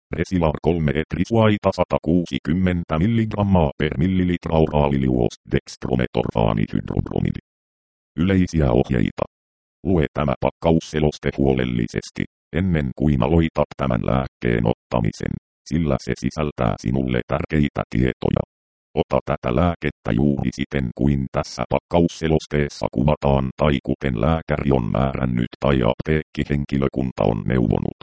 Resilar 3 etrisuaita 160 mg per millilitra oraaliliuos dextrometorfaanihydrobromidi. Yleisiä ohjeita. Lue tämä pakkausseloste huolellisesti, ennen kuin aloitat tämän lääkkeen ottamisen, sillä se sisältää sinulle tärkeitä tietoja. Ota tätä lääkettä juuri siten kuin tässä pakkausselosteessa kuvataan tai kuten lääkäri on määrännyt tai apteekkihenkilökunta on neuvonut.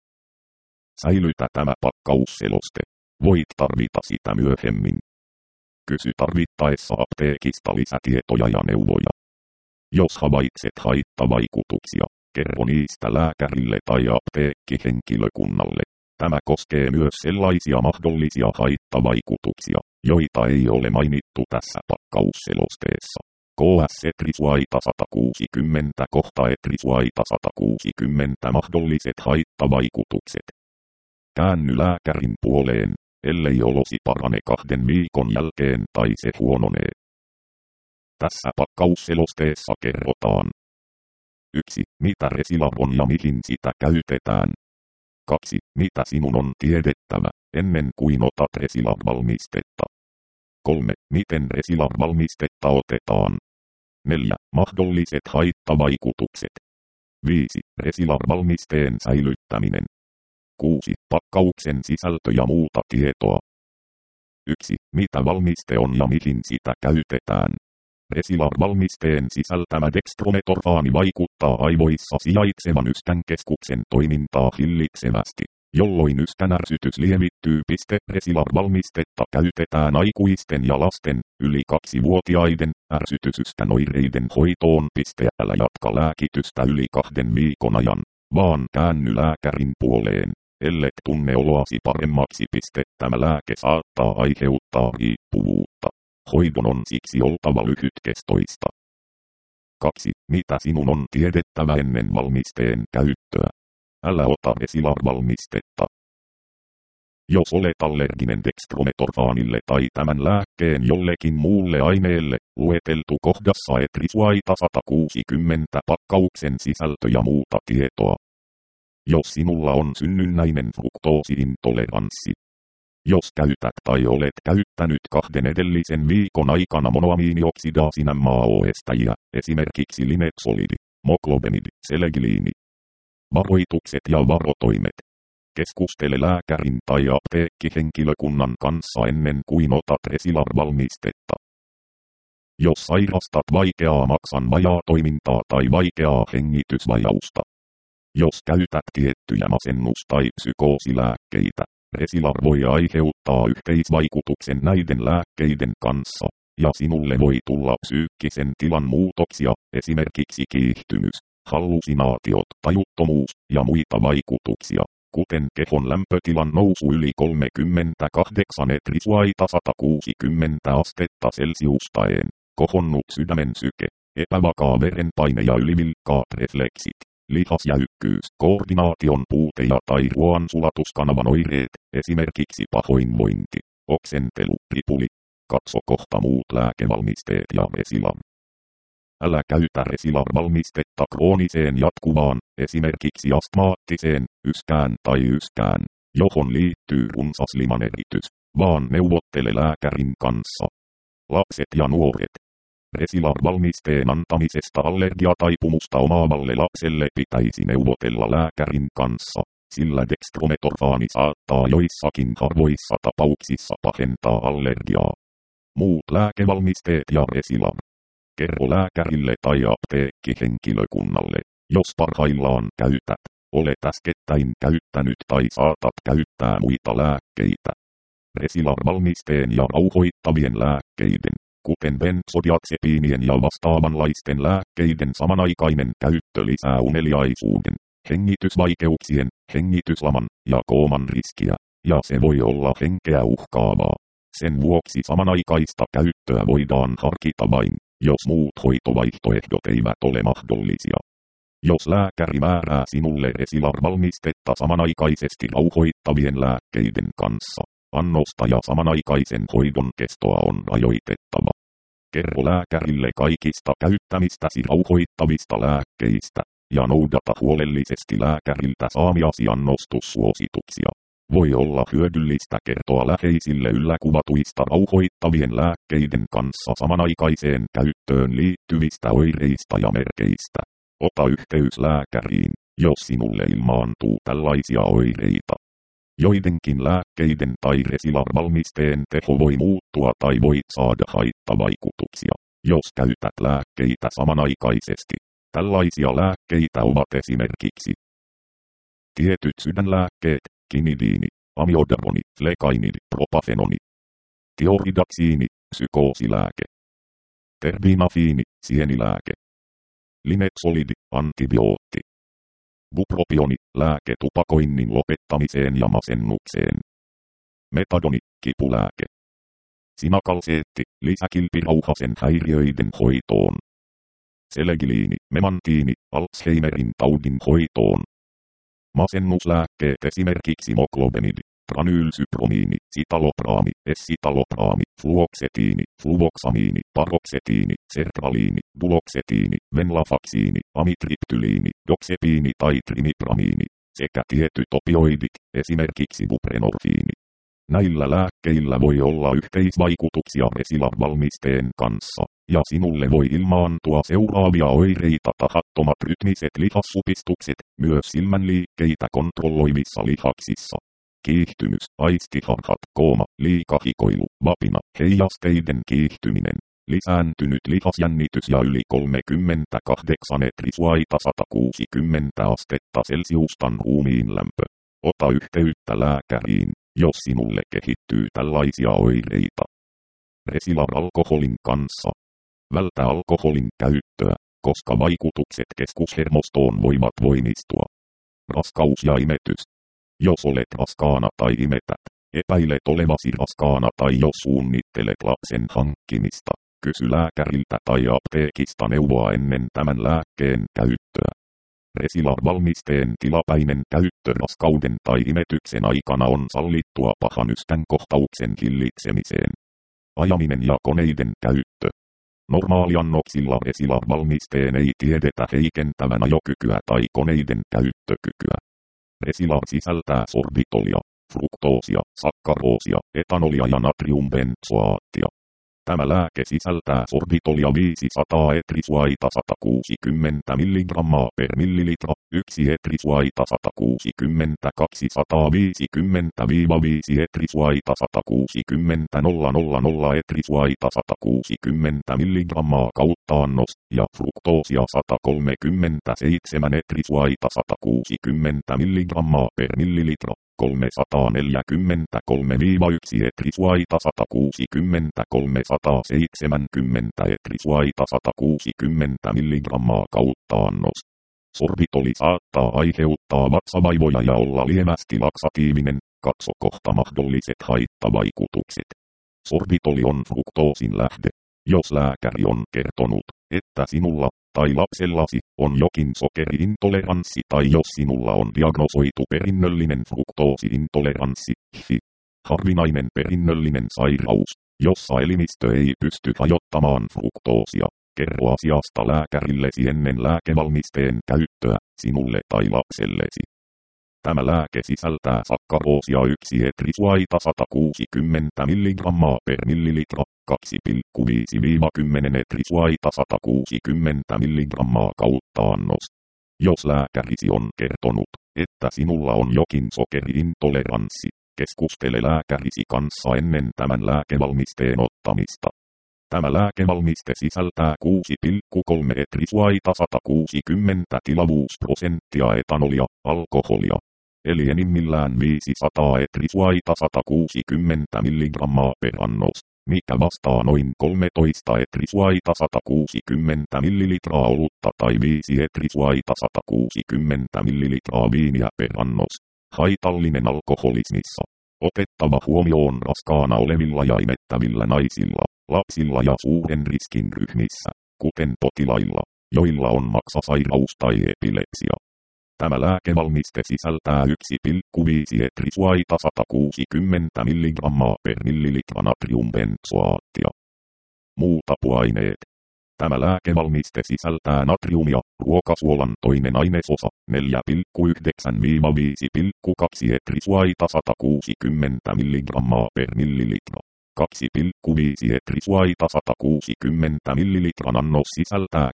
Säilytä tämä pakkausseloste. Voit tarvita sitä myöhemmin. Kysy tarvittaessa apteekista lisätietoja ja neuvoja. Jos havaitset haittavaikutuksia, kerro niistä lääkärille tai apteekkihenkilökunnalle. Tämä koskee myös sellaisia mahdollisia haittavaikutuksia, joita ei ole mainittu tässä pakkausselosteessa. KS etrisuaita 160 kohta etrisuaita 160 mahdolliset haittavaikutukset. Käänny lääkärin puoleen, ellei olosi parane 2 viikon jälkeen tai se huononee. Tässä pakkausselosteessa kerrotaan. 1. Mitä Resilar on ja mihin sitä käytetään. 2. Mitä sinun on tiedettävä, ennen kuin otat Resilar-valmistetta. 3. Miten Resilar-valmistetta otetaan. 4. Mahdolliset haittavaikutukset. 5. Resilar-valmisteen säilyttäminen. 6. Pakkauksen sisältö ja muuta tietoa. 1. Mitä valmiste on ja mihin sitä käytetään. Resilar-valmisteen sisältämä dextrometorfaani vaikuttaa aivoissa sijaitsevan yskänkeskuksen toimintaa hillitsevästi, jolloin yskänärsytys lievittyy. Resilar-valmistetta käytetään aikuisten ja lasten, yli 2-vuotiaiden, ärsytysyskän-oireiden hoitoon. Älä jatka lääkitystä yli 2 viikon ajan, vaan käänny lääkärin puoleen, ellet tunne oloasi paremmaksi. Tämä lääke saattaa aiheuttaa riippuvuutta. Hoidon on siksi oltava lyhytkestoista. 2. Mitä sinun on tiedettävä ennen valmisteen käyttöä? Älä ota Resilar-valmistetta. Jos olet allerginen dextrometorfaanille tai tämän lääkkeen jollekin muulle aineelle, lueteltu kohdassa etrisuaita 160 pakkauksen sisältö ja muuta tietoa. Jos sinulla on synnynnäinen fruktoosiintoleranssi. Jos käytät tai olet käyttänyt 2 edellisen viikon aikana monoamiinioksidaasinammaa-oestajia, esimerkiksi linetsolidi, moklobemidi, selegliini. Varoitukset ja varotoimet. Keskustele lääkärin tai apteekkihenkilökunnan kanssa ennen kuin otat Resilar-valmistetta. Jos sairastat vaikeaa maksan vajaatoimintaa tai vaikeaa hengitysvajausta. Jos käytät tiettyjä masennus- tai psykoosilääkkeitä, Resilar voi aiheuttaa yhteisvaikutuksen näiden lääkkeiden kanssa, ja sinulle voi tulla psyykkisen tilan muutoksia, esimerkiksi kiihtymys, hallusinaatiot, tajuttomuus ja muita vaikutuksia, kuten kehon lämpötilan nousu yli 38 etrisuaita 160 astetta celsiustaen, kohonnut sydämen syke, epävakaa verenpaine ja ylivilkkaat refleksit. Lihasjäykkyys, koordinaation puute ja tai ruoansulatuskanavan oireet, esimerkiksi pahoinvointi, oksentelu, ripuli. Katso kohta muut lääkevalmisteet ja Resilar. Älä käytä Resilar-valmistetta krooniseen jatkuvaan, esimerkiksi astmaattiseen, yskään tai yskään, johon liittyy runsas limaneritys, vaan neuvottele lääkärin kanssa. Lapset ja nuoret. Resilar-valmisteen antamisesta allergiataipumusta omaavalle lapselle pitäisi neuvotella lääkärin kanssa, sillä dextrometorfaani saattaa joissakin harvoissa tapauksissa pahentaa allergiaa. Muut lääkevalmisteet ja Resilar. Kerro lääkärille tai apteekkihenkilökunnalle, jos parhaillaan käytät, olet äskettäin käyttänyt tai saatat käyttää muita lääkkeitä. Resilar-valmisteen ja rauhoittavien lääkkeiden, kuten benzodiazepiinien ja vastaavanlaisten lääkkeiden samanaikainen käyttö lisää uneliaisuuden, hengitysvaikeuksien, hengityslaman ja kooman riskiä, ja se voi olla henkeä uhkaavaa. Sen vuoksi samanaikaista käyttöä voidaan harkita vain, jos muut hoitovaihtoehdot eivät ole mahdollisia. Jos lääkäri määrää sinulle Resilar-valmistetta samanaikaisesti rauhoittavien lääkkeiden kanssa, annosta ja samanaikaisen hoidon kestoa on rajoitettava. Kerro lääkärille kaikista käyttämistäsi rauhoittavista lääkkeistä, ja noudata huolellisesti lääkäriltä saamiasi annostussuosituksia. Voi olla hyödyllistä kertoa läheisille ylläkuvatuista rauhoittavien lääkkeiden kanssa samanaikaiseen käyttöön liittyvistä oireista ja merkeistä. Ota yhteys lääkäriin, jos sinulle ilmaantuu tällaisia oireita. Joidenkin lääkkeiden tai Resilar-valmisteen teho voi muuttua tai voit saada haittavaikutuksia, jos käytät lääkkeitä samanaikaisesti. Tällaisia lääkkeitä ovat esimerkiksi tietyt sydänlääkkeet, kinidiini, amiodaroni, flekainidi, propafenoni, tioridaksiini, psykoosilääke, terbinafiini, sienilääke, linexolidi, antibiootti, bupropioni, lääke tupakoinnin lopettamiseen ja masennukseen, metadoni, kipulääke, sinakalseetti, lisäkilpirauhasen häiriöiden hoitoon, selegiliini, memantiini, Alzheimerin taudin hoitoon, masennuslääkkeet esimerkiksi moklobenidi, pranylsypromiini, sitalopraami, essitalopraami, fluoksetiini, fluvoksamiini, paroksetiini, sertraliini, duloksetiini, venlafaksiini, amitriptyliini, doksepiini tai trimipramiini, sekä tietyt opioidit, esimerkiksi buprenorfiini. Näillä lääkkeillä voi olla yhteisvaikutuksia Resilar-valmisteen kanssa, ja sinulle voi ilmaantua seuraavia oireita: tahattomat rytmiset lihassupistukset, myös silmänliikkeitä kontrolloivissa lihaksissa, kiihtymys, aistiharhat, kooma, liikahikoilu, vapina, heijasteiden kiihtyminen, lisääntynyt lihasjännitys ja yli 38 etrisuaita 160 astetta celsiustan ruumiinlämpö. Ota yhteyttä lääkäriin, jos sinulle kehittyy tällaisia oireita. Resilar-alkoholin kanssa. Vältä alkoholin käyttöä, koska vaikutukset keskushermostoon voivat voimistua. Raskaus ja imetys. Jos olet raskaana tai imetät, epäilet olevasi raskaana tai jos suunnittelet lapsen hankkimista, kysy lääkäriltä tai apteekista neuvoa ennen tämän lääkkeen käyttöä. Resilar-valmisteen tilapäinen käyttö raskauden tai imetyksen aikana on sallittua pahanystän kohtauksen hillitsemiseen. Ajaminen ja koneiden käyttö. Normaaliannoksilla Resilar-valmisteen ei tiedetä heikentävän ajokykyä tai koneiden käyttökykyä. Resilar sisältää sorbitolia, fruktoosia, sakkaroosia, etanolia ja natriumbenzoaattia. Tämä lääke sisältää sorbitolia 500 etrisuaita 160 mg per millilitra, 1 etrisuaita 160 250-5 etrisuaita 160 000 etrisuaita 160 mg kautta annos, ja fruktoosia 137 etrisuaita 160 mg per millilitra. 343-1 etrisuaita 160 370 etrisuaita 160 mg kautta annos. Sorbitoli saattaa aiheuttaa vatsavaivoja ja olla lievästi laksatiivinen, katso kohta mahdolliset haittavaikutukset. Sorbitoli on fruktoosin lähde. Jos lääkäri on kertonut, että sinulla tai lapsellasi on jokin sokeriintoleranssi tai jos sinulla on diagnosoitu perinnöllinen fruktoosiintoleranssi, harvinainen perinnöllinen sairaus, jossa elimistö ei pysty hajottamaan fruktoosia, kerro asiasta lääkärillesi ennen lääkevalmisteen käyttöä, sinulle tai lapsellesi. Tämä lääke sisältää sakkaroosia 1 etrisuaita 160 mg per millilitra, 2,5-10 etrisuaita 160 mg kautta annos. Jos lääkärisi on kertonut, että sinulla on jokin sokeriintoleranssi, keskustele lääkärisi kanssa ennen tämän lääkevalmisteen ottamista. Tämä lääkevalmiste sisältää 6,3 etrisuaita 160 tilavuusprosenttia etanolia, alkoholia, eli enimmillään 500 etrisuaita 160 mg per annos, mikä vastaa noin 13 etrisuaita 160 millilitraa olutta tai 5 etrisuaita 160 millilitraa viiniä per annos. Haitallinen alkoholismissa. Otettava huomioon raskaana olevilla ja imettävillä naisilla, lapsilla ja suuren riskin ryhmissä, kuten potilailla, joilla on maksasairaus tai epilepsia. Tämä lääkevalmiste sisältää 1,5 etrisuaita 160 mg per millilitra natriumbenzoaattia. Muut apuaineet. Tämä lääkevalmiste sisältää natriumia, ruokasuolan toinen ainesosa, 4,9-5,2 etrisuaita 160 mg per millilitra. 2,5 etrisuaita 160 ml annos sisältää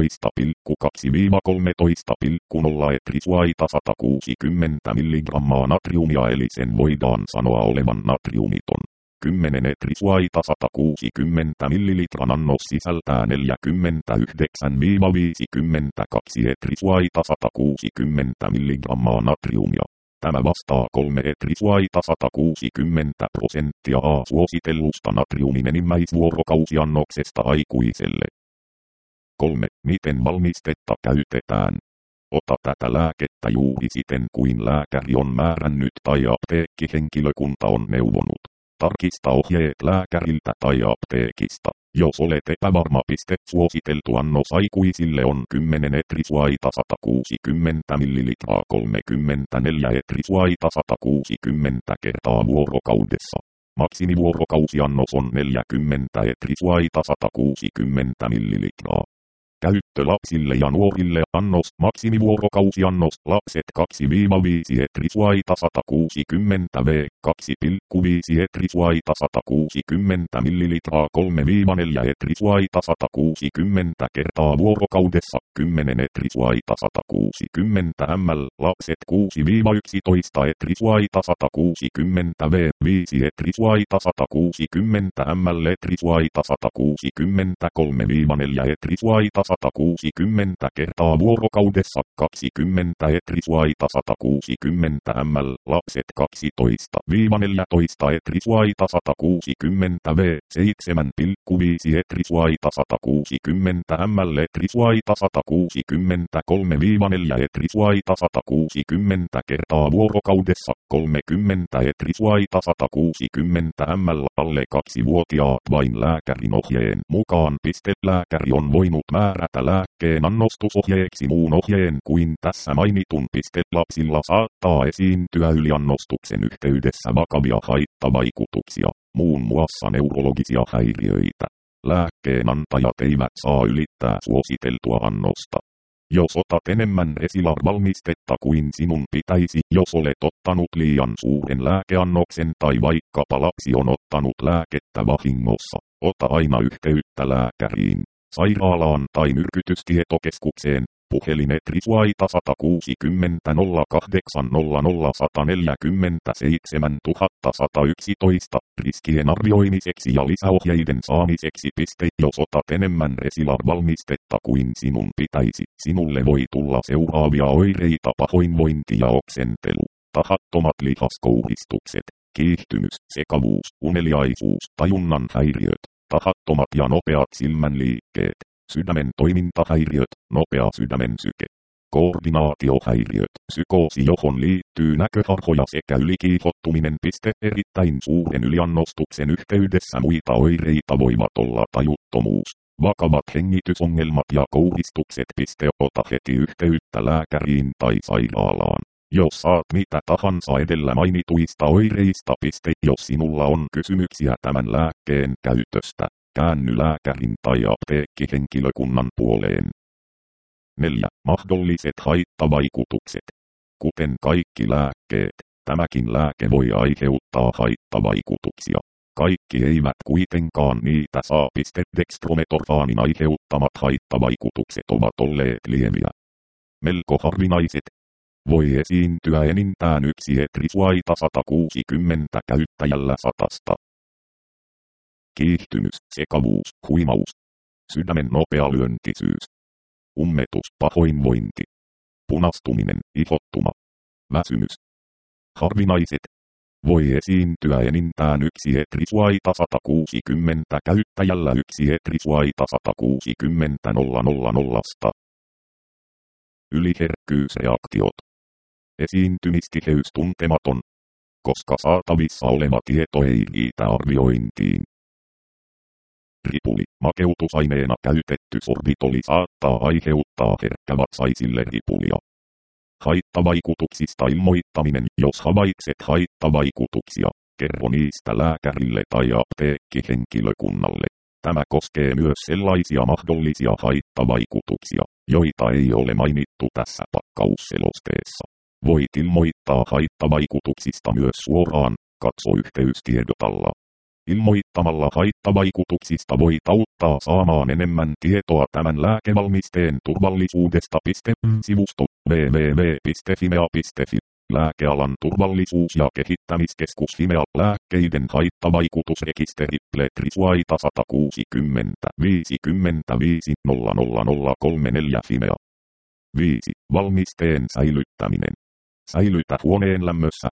12,2-13,0 etrisuaita 160 mg natriumia eli sen voidaan sanoa olevan natriumiton. 10 etrisuaita 160 ml annos sisältää 49-52 etrisuaita 160 mg natriumia. Tämä vastaa 3 etrisuaita 160% suositellusta natriumin enimmäisvuorokausiannoksesta aikuiselle. 3. Miten valmistetta käytetään? Ota tätä lääkettä juuri siten kuin lääkäri on määrännyt tai apteekkihenkilökunta on neuvonut. Tarkista ohjeet lääkäriltä tai apteekista. Jos olet epävarma, suositeltu annos aikuisille on 10 etrisuaita 160 ml 34 etrisuaita 160 kertaa vuorokaudessa. Maksimivuorokausiannos on 40 etrisuaita 160 ml. Käyttö lapsille ja nuorille annos maksimivuorokausiannos lapset 2-5 etrisuaita 160 v 2,5 etrisuaita 160 ml 3-4 etrisuaita 160 kertaa vuorokaudessa 10 etrisuaita 160 ml lapset 6-11 etrisuaita 160 v 5 etrisuaita 160 ml etrisuaita 160 3-4 etrisuaita 160 kertaa vuorokaudessa 20 etrisuaita 160 ml lapset 12-14 etrisuaita 160 v 7,5 etrisuaita 160 ml etrisuaita 160 3-4 etrisuaita 160 kertaa vuorokaudessa 30 etrisuaita 160 ml alle 2-vuotiaat vain lääkärin ohjeen mukaan. Lääkäri on voinut määrätä lääkkeen annostusohjeeksi muun ohjeen kuin tässä mainitun. Lapsilla saattaa esiintyä yliannostuksen yhteydessä vakavia haittavaikutuksia, muun muassa neurologisia häiriöitä. Lääkkeen antajat eivät saa ylittää suositeltua annosta. Jos otat enemmän Esilar-valmistetta kuin sinun pitäisi, jos olet ottanut liian suuren lääkeannoksen tai vaikkapa lapsi on ottanut lääkettä vahingossa, ota aina yhteyttä lääkäriin, sairaalaan tai myrkytystietokeskukseen. Puhelin etrisuaita 160 08 00 147 111 riskien arvioimiseksi ja lisäohjeiden saamiseksi. Jos otat enemmän Esilar-valmistetta kuin sinun pitäisi, sinulle voi tulla seuraavia oireita: pahoinvointi ja oksentelu, tahattomat lihaskouristukset, kiihtymys, sekavuus, uneliaisuus, tajunnan häiriöt, tahattomat ja nopeat silmänliikkeet, sydämen toimintahäiriöt, nopea sydämen syke, koordinaatiohäiriöt, psykoosi johon liittyy näköharhoja sekä ylikiihottuminen. Erittäin suuren yliannostuksen yhteydessä muita oireita voivat olla tajuttomuus, vakavat hengitysongelmat ja kouristukset. Ota heti yhteyttä lääkäriin tai sairaalaan, jos saat mitä tahansa edellä mainituista oireista. Jos sinulla on kysymyksiä tämän lääkkeen käytöstä, käänny lääkärin tai apteekkihenkilökunnan puoleen. 4. Mahdolliset haittavaikutukset. Kuten kaikki lääkkeet, tämäkin lääke voi aiheuttaa haittavaikutuksia. Kaikki eivät kuitenkaan niitä saa. Dextrometorfaanin aiheuttamat haittavaikutukset ovat olleet lieviä, melko harvinaiset. Voi esiintyä enintään 1 etrisuaita 160 käyttäjällä 100. Kiihtymys, sekavuus, huimaus, sydämen nopea lyöntisyys, ummetus, pahoinvointi, punastuminen, ihottuma, väsymys. Harvinaiset. Voi esiintyä enintään 1 etrisuaita 160 käyttäjällä 1 etrisuaita 160 000. Yliherkkyysreaktiot. Esiintymistiheys tuntematon, koska saatavissa oleva tieto ei riitä arviointiin. Ripuli, makeutusaineena käytetty sorbitoli saattaa aiheuttaa herkkävatsaisille ripulia. Haittavaikutuksista ilmoittaminen. Jos havaitset haittavaikutuksia, kerro niistä lääkärille tai apteekkihenkilökunnalle. Tämä koskee myös sellaisia mahdollisia haittavaikutuksia, joita ei ole mainittu tässä pakkausselosteessa. Voit ilmoittaa haittavaikutuksista myös suoraan, katso yhteystiedot alla. Ilmoittamalla haittavaikutuksista voit auttaa saamaan enemmän tietoa tämän lääkevalmisteen turvallisuudesta. Sivusto www.fimea.fi. Lääkealan turvallisuus- ja kehittämiskeskus Fimea. Lääkkeiden haittavaikutusrekisteri Pletrisuaita 160 55 00034 Fimea. 5. Valmisteen säilyttäminen. Säilytä huoneen lämmössä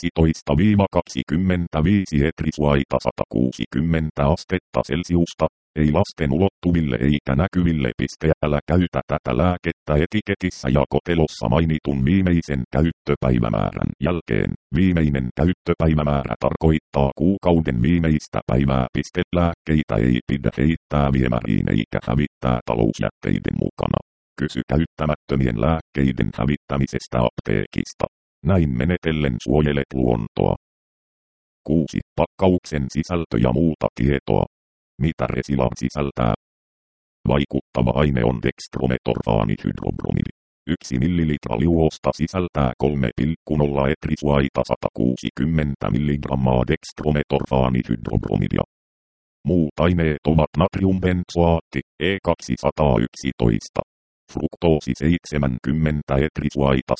15-25 Etrisuaita 160 astetta Celsiusta, ei lasten ulottuville eikä näkyville. Älä käytä tätä lääkettä etiketissä ja kotelossa mainitun viimeisen käyttöpäivämäärän jälkeen. Viimeinen käyttöpäivämäärä tarkoittaa kuukauden viimeistä päivää. Lääkkeitä ei pidä heittää viemäriin eikä hävittää talousjätteiden mukana. Kysy käyttämättömien lääkkeiden hävittämisestä apteekista. Näin menetellen suojelet luontoa. 6. Pakkauksen sisältö ja muuta tietoa. Mitä Resilar sisältää? Vaikuttava aine on dextrometorfaanihydrobromidi. 1 ml liuosta sisältää 3,0 Etrisuaita 160 mg dextrometorfaanihydrobromidia. Muut aineet ovat natriumbenzoaatti E211, fruktoosi 70 Etrisuaita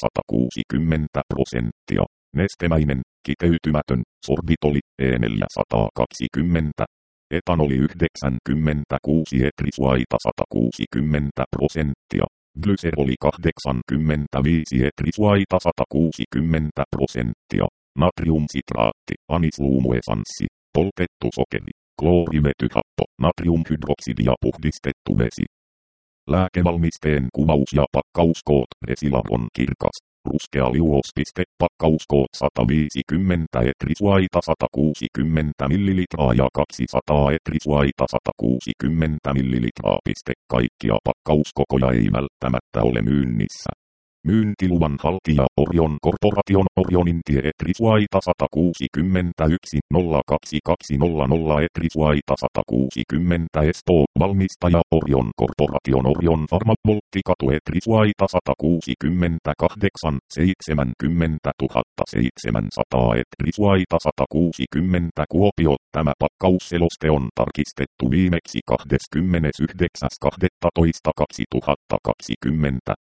160%, nestemäinen, kiteytymätön, sorbitoli E420, etanoli 96 Etrisuaita 160%, glyseroli 85 Etrisuaita 160%, natriumsitraatti, anisluumuesanssi, poltettu sokeri, kloorivetyhappo, natriumhydroksidi ja puhdistettu vesi. Lääkevalmisteen kuvaus ja pakkauskoot. Resilar on kirkas, ruskea liuos. Pakkauskoot 150 Etrisuaita 160 ml ja 200 Etrisuaita 160 ml. Kaikkia pakkauskokoja ei välttämättä ole myynnissä. Myyntiluvan haltija Orion Corporation. Orionintie Etrisuaita 161 02200 Etrisuaita 160 Espoo. Valmistaja Orion Corporation. Orion Pharma. Volttikatu Etrisuaita 168 70 700 Etrisuaita 160 Kuopio. Tämä pakkausseloste on tarkistettu viimeksi 29.12.2020.